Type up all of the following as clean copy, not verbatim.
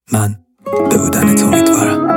من به بودنت امیدوارم.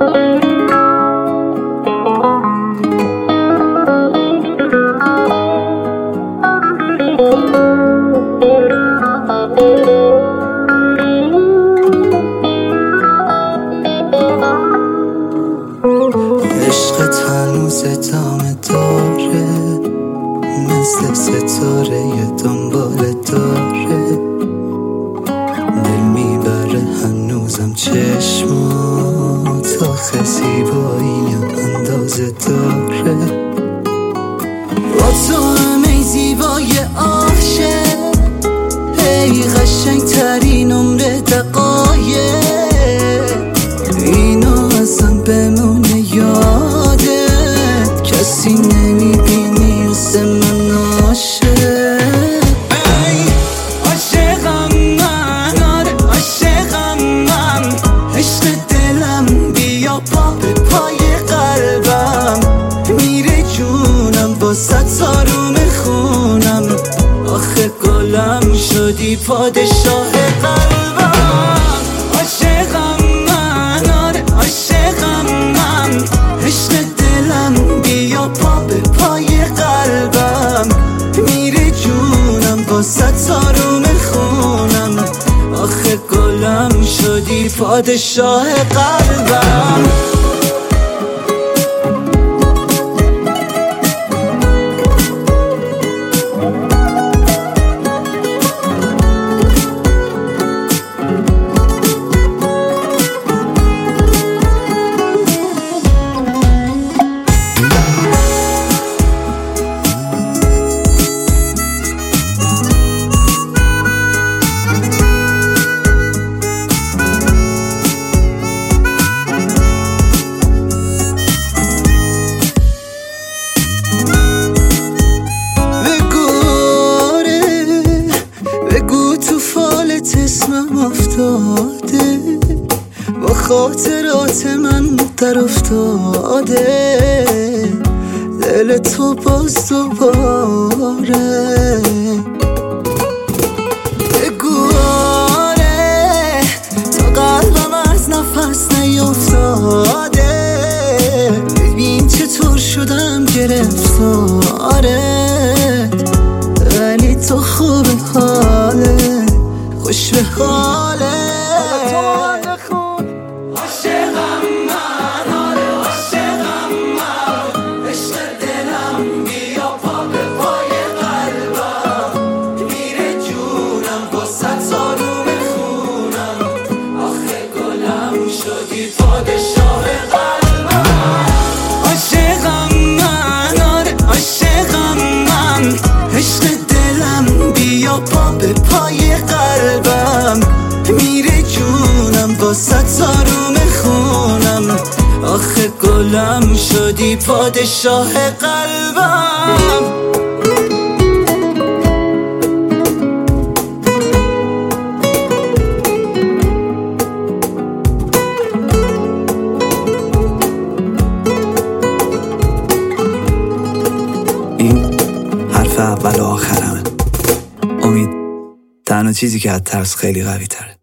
عشقت هنوز ادامه داره، مثل ستاره دنبال داره، دل میبره هنوزم چشمات، آخه زیبایی اندازه داره. با تو همه زیبای عاشق، ای قشنگ ترین عمر دقایق، اینو ازم بمونه یاده، کسی نمیبینی مثل من عاشق. عاشقم من، آره عاشقم من، عشق دلم بیا پا به پای قلبم، میره جونم با ست آروم خونم، آخه گلم شدی پادشاه قلبم. عاشقم من، آره عاشقم من، عشق دلم بیا پا به پای قلبم، میره جونم با ست آروم خونم، آخه گلم شدی پادشاه قلبم. اسمم افتاده، با خاطرات من در افتاده، دل تو باز دوباره. بگو آره، تا قلبم از نفس نیفتاده، ببین چطور شدم گرفتاره، ولی تو خوب حاله، خوش به حاله. عاشقم من، آره عاشقم من، عشق دلم بیا پا به پای قلبم، میره جونم با ست آروم خونم، آخه گلم شدی پادشاه قلبم. عاشقم من، آره عاشقم من، عشق دلم بیا پا به پای قلبم، میره جونم با ست آروم خونم، آخه گلم شدی پادشاه قلبم. این حرف اول و آخرمه. امید تنها چیزی که از ترس خیلی قوی تره.